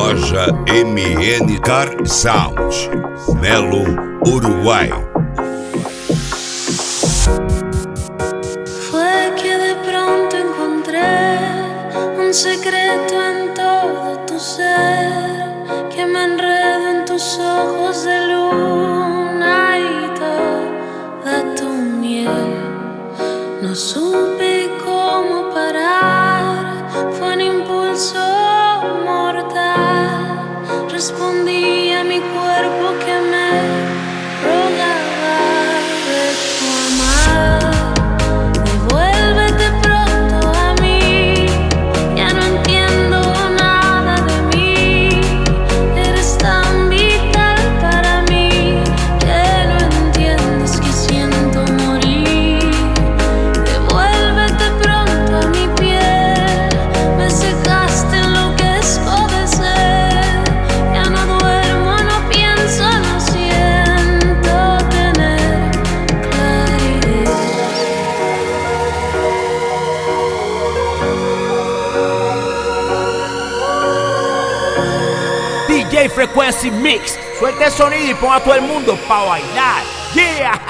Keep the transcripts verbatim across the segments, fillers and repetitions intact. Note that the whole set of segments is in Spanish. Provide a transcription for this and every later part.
Loja M N Car Sound, Melo, Uruguay. Fue que de pronto encontré un secreto en todo tu ser, que me enredo en tus ojos de luna y toda tu miel. No supe cómo parar, fue un impulso mortal. Respondí a mi cuerpo que me rogaba de tu amar. Devuélvete pronto a mí, ya no entiendo nada de mí. Eres tan vital para mí que no entiendes que siento morir. Devuélvete pronto a mi piel, me secaste, enloquezco de sed. Ya no duermo, no pienso, no siento tener claridad. D J Frequency Mix, suelta el sonido y ponga a todo el mundo pa' bailar. Yeah.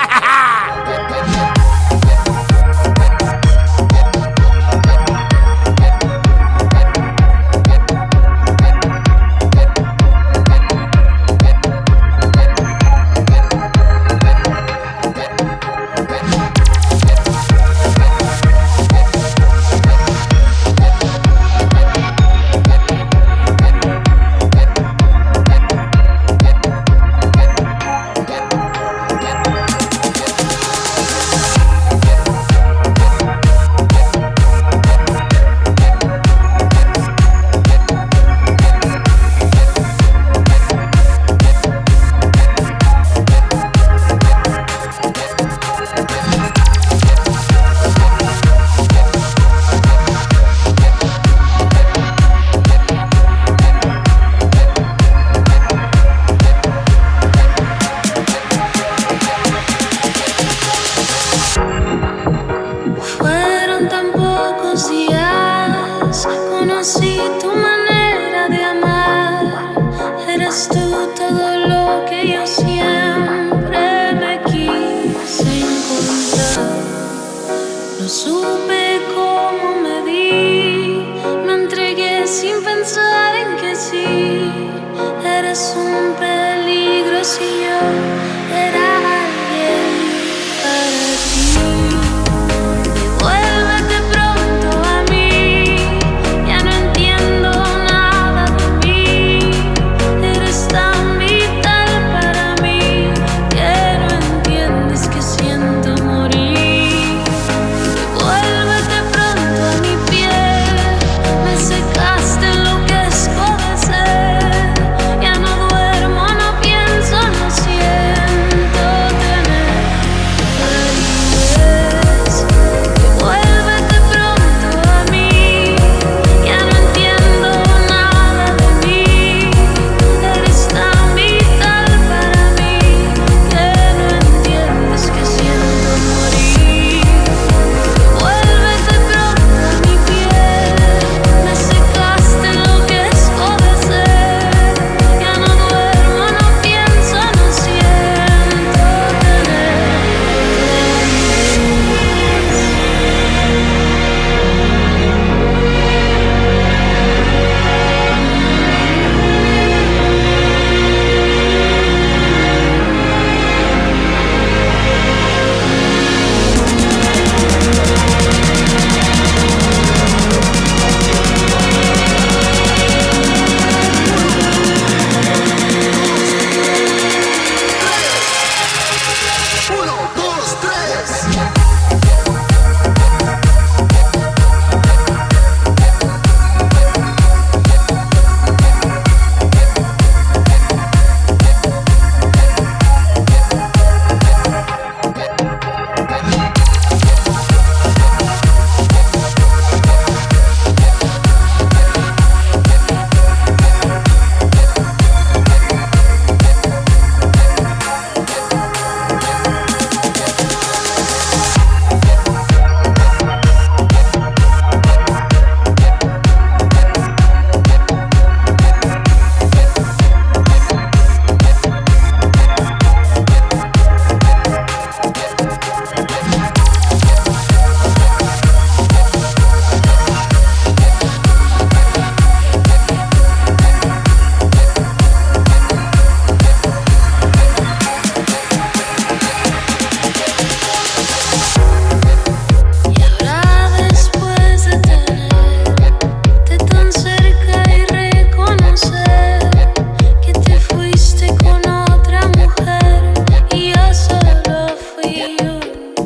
Fueron tan pocos días, conocí tu manera de amar. Eres tú todo lo que yo siempre me quise encontrar. No supe cómo me di, me entregué sin pensar en que sí. Eres un peligro si yo era alguien para ti. Devuélvete pronto a mí, ya no entiendo nada de mí. Eres tan vital para mí que no entiendes que siento morir. Devuélvete pronto a mi piel, me secaste, enloquezco de sed. Ya no duermo, no pienso, no siento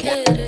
quieres.